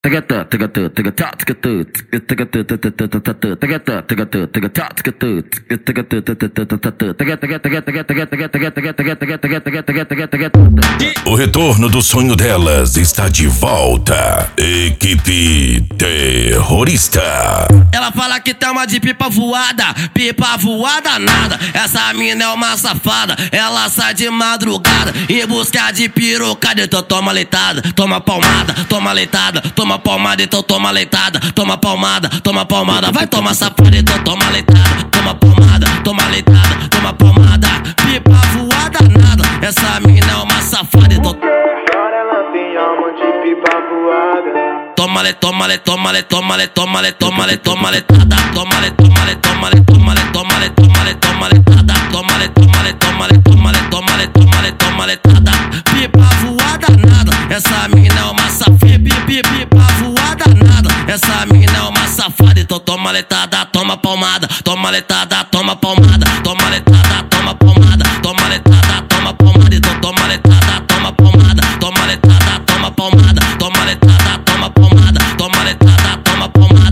O retorno do sonho delas está de volta. Equipe Terrorista. Ela fala que tem uma de pipa voada nada. Essa mina é uma safada, ela sai de madrugada em busca de pirocada. Então toma leitada, toma palmada, toma leitada, toma palmada, então toma leitada, toma palmada, vai tomar safada, então toma leitada, toma palmada, toma leitada, toma palmada. Pipa voada nada, essa mina é uma safada, então ela tem alma de pipa voada. Toma-lhe, toma-lhe, toma-lhe, toma-lhe, toma-lhe, toma-lhe, toma-lhe, tada, toma-lhe, toma-lhe, toma-lhe, toma-lhe, toma-lhe, toma-lhe, toma-lhe, tada, toma-lhe, toma-lhe, toma-lhe, toma-lhe, toma-lhe, toma-lhe, toma-lhe, tada. Pipa voada nada, essa mina é uma safada. Pipa voada nada, essa mina é uma safada. Então toma letada, toma palmada, toma letada, toma palmada, toma letada, toma palmada, toma letada, toma palmada. Então toma letada, toma palmada, toma letada, toma palmada, toma letada, toma palmada, toma letada, toma palmada.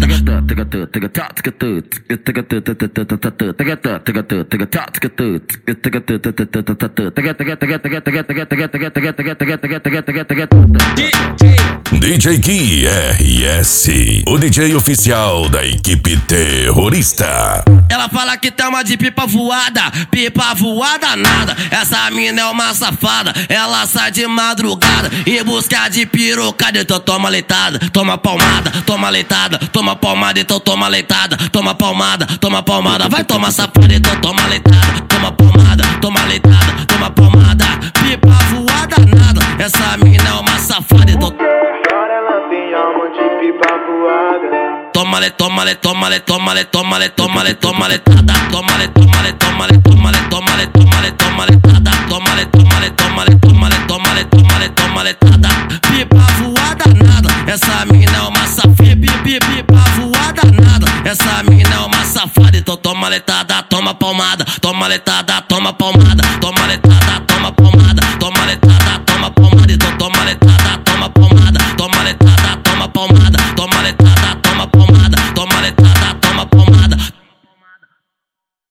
DJ Gui RS, o DJ oficial da equipe Terrorista. Ela fala que tem uma de pipa voada nada. Essa mina é uma safada, ela sai de madrugada em busca de pirocada. Então toma leitada, toma palmada, toma leitada, toma palmada, então toma leitada, toma palmada, vai tomar safada, então toma leitada, toma palmada, toma leitada, toma palmada. Pipa voada nada, essa mina é uma safada, então ela tem alma de pipa voada. Toma-lhe, toma-lhe, toma-lhe, toma-lhe, toma-lhe, toma-lhe, toma-lhe, tada, toma-lhe, toma-lhe, toma-lhe, toma-lhe, toma-lhe, toma-lhe, toma-lhe, tada, toma-lhe, toma-lhe, toma-lhe, toma-lhe, toma-lhe, toma-lhe, toma-lhe, tada. Pipa voada nada, essa mina é uma safada. Pipa voada nada, essa mina é uma safada. Então toma letada, toma palmada, toma letada, toma palmada, toma letada.